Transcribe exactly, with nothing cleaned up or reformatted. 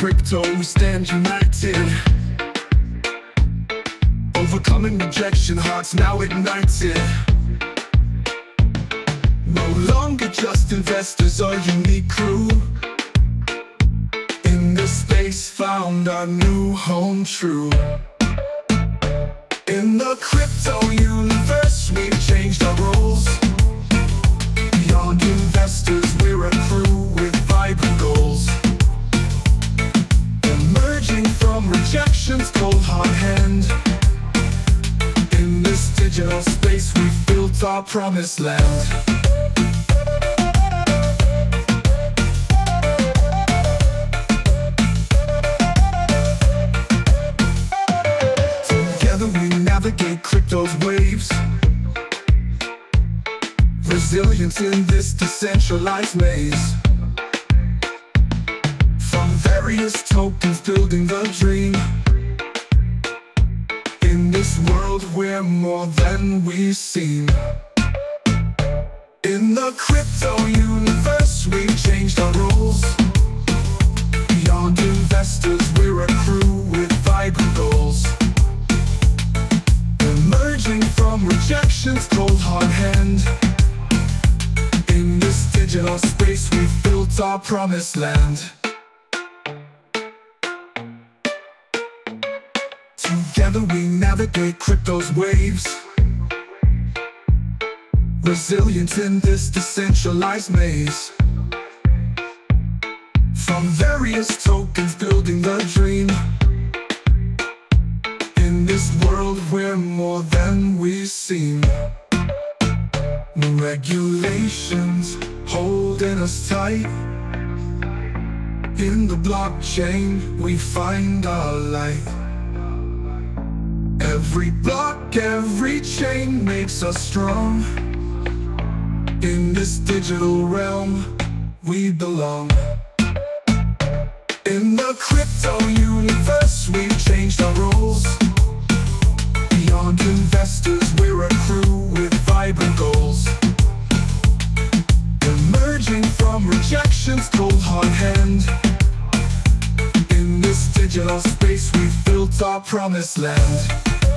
crypto, we stand united. Overcoming rejection, hearts now ignited. No longer just investors, our unique crew. In this space found our new home true. In the crypto universe, we've changed our roles. Beyond investors, we're a crew with vibrant goals. Emerging from rejection's cold hard hand. In this digital space, we've built our promised land. Together we navigate crypto's waves. Resilience in this decentralized maze. From various tokens building the dream. In this world we're more than we seem. In the crypto universe we've changed our roles. Beyond investors, we're a crew with vibrant goals. Emerging from rejection's cold hard hand. In this digital space, we've built our promised land. Together we navigate crypto's waves. Resilient in this decentralized maze. From various tokens building the dream. In this world we're more than we seem. No regulations holding us tight. In the blockchain we find our light. Every block, every chain makes us strong. In this digital realm we belong. In the crypto universe we've changed our roles. Beyond investors, we're a crew with vibrant goals. Emerging from rejection's cold hard hand. In this digital space we've built our promised land.